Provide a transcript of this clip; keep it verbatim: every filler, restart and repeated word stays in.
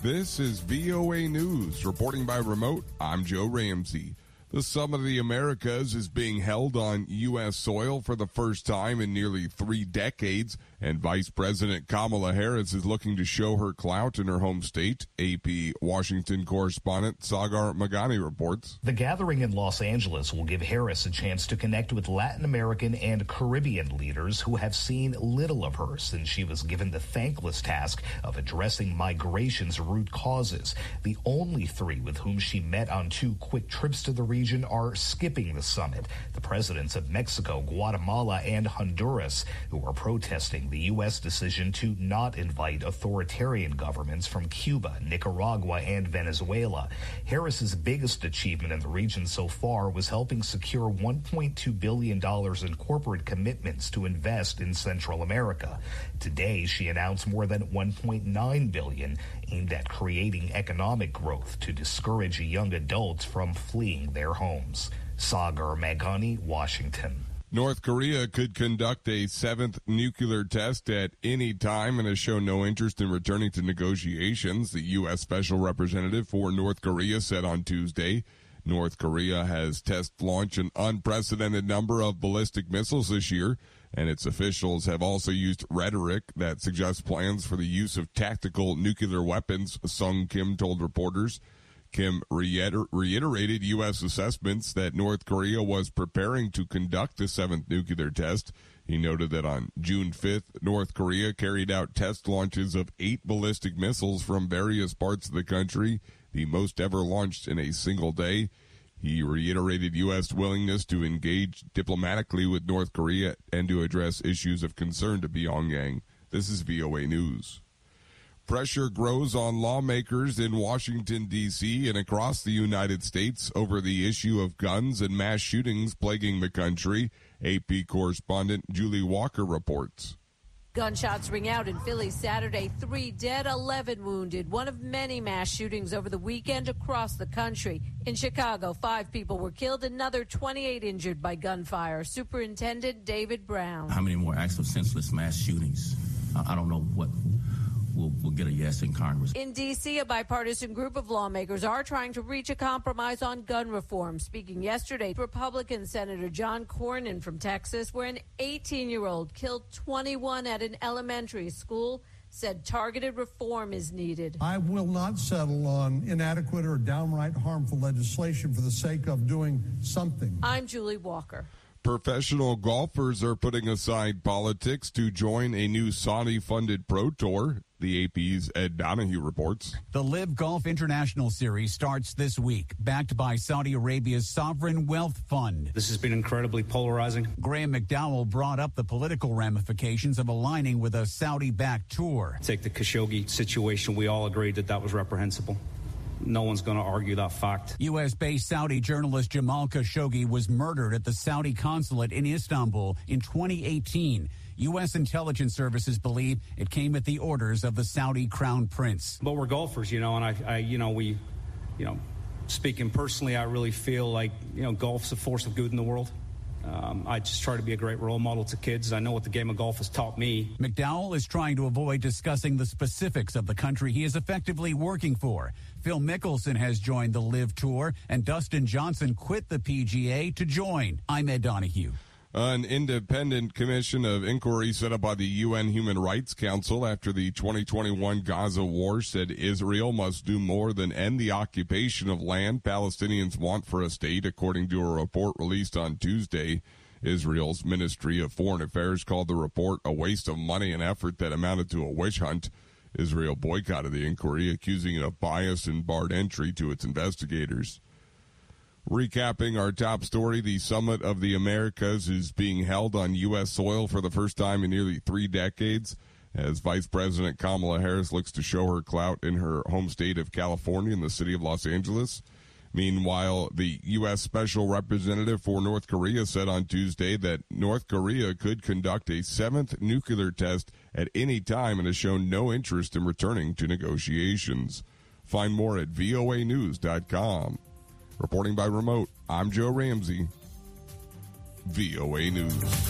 This is V O A News. Reporting by remote, I'm Joe Ramsey. The Summit of the Americas is being held on U S soil for the first time in nearly three decades, and Vice President Kamala Harris is looking to show her clout in her home state. A P Washington correspondent Sagar Meghani reports. The gathering in Los Angeles will give Harris a chance to connect with Latin American and Caribbean leaders who have seen little of her since she was given the thankless task of addressing migration's root causes. The only three with whom she met on two quick trips to the region are skipping the summit. The presidents of Mexico, Guatemala, and Honduras, who are protesting the U S decision to not invite authoritarian governments from Cuba, Nicaragua, and Venezuela. Harris's biggest achievement in the region so far was helping secure one point two billion dollars in corporate commitments to invest in Central America. Today, she announced more than one point nine billion dollars aimed at creating economic growth to discourage young adults from fleeing their homes. Sagar Meghani, Washington. North Korea could conduct a seventh nuclear test at any time and has shown no interest in returning to negotiations, the U S Special Representative for North Korea said on Tuesday. North Korea has test-launched an unprecedented number of ballistic missiles this year, and its officials have also used rhetoric that suggests plans for the use of tactical nuclear weapons, Sung Kim told reporters. Kim reiter- reiterated U S assessments that North Korea was preparing to conduct a seventh nuclear test. He noted that on June fifth, North Korea carried out test launches of eight ballistic missiles from various parts of the country, the most ever launched in a single day. He reiterated U S willingness to engage diplomatically with North Korea and to address issues of concern to Pyongyang. This is V O A News. Pressure grows on lawmakers in Washington, D C and across the United States over the issue of guns and mass shootings plaguing the country. A P correspondent Julie Walker reports. Gunshots ring out in Philly Saturday. Three dead, eleven wounded. One of many mass shootings over the weekend across the country. In Chicago, five people were killed, another twenty-eight injured by gunfire. Superintendent David Brown. How many more acts of senseless mass shootings? I don't know what will will get a yes in Congress. In D C, a bipartisan group of lawmakers are trying to reach a compromise on gun reform. Speaking yesterday, Republican Senator John Cornyn from Texas, where an eighteen-year-old killed twenty-one at an elementary school, said targeted reform is needed. I will not settle on inadequate or downright harmful legislation for the sake of doing something. I'm Julie Walker. Professional golfers are putting aside politics to join a new Saudi-funded pro tour. The A P's Ed Donahue reports. The Live Golf International Series starts this week, backed by Saudi Arabia's Sovereign Wealth Fund. This has been incredibly polarizing. Graham McDowell brought up the political ramifications of aligning with a Saudi-backed tour. Take the Khashoggi situation. We all agreed that that was reprehensible. No one's going to argue that fact. U S-based Saudi journalist Jamal Khashoggi was murdered at the Saudi consulate in Istanbul in twenty eighteen. U S intelligence services believe it came at the orders of the Saudi crown prince. But we're golfers, you know, and I, I you know, we, you know, speaking personally, I really feel like, you know, golf's a force of good in the world. Um, I just try to be a great role model to kids. I know what the game of golf has taught me. McDowell is trying to avoid discussing the specifics of the country he is effectively working for. Phil Mickelson has joined the Live Tour, and Dustin Johnson quit the P G A to join. I'm Ed Donahue. An independent commission of inquiry set up by the U N Human Rights Council after the twenty twenty-one Gaza war said Israel must do more than end the occupation of land Palestinians want for a state, according to a report released on Tuesday. Israel's Ministry of Foreign Affairs called the report a waste of money and effort that amounted to a witch hunt. Israel boycotted the inquiry, accusing it of bias and barred entry to its investigators. Recapping our top story, the Summit of the Americas is being held on U S soil for the first time in nearly three decades as Vice President Kamala Harris looks to show her clout in her home state of California and the city of Los Angeles. Meanwhile, the U S Special Representative for North Korea said on Tuesday that North Korea could conduct a seventh nuclear test at any time and has shown no interest in returning to negotiations. Find more at V O A news dot com. Reporting by remote, I'm Joe Ramsey, V O A News.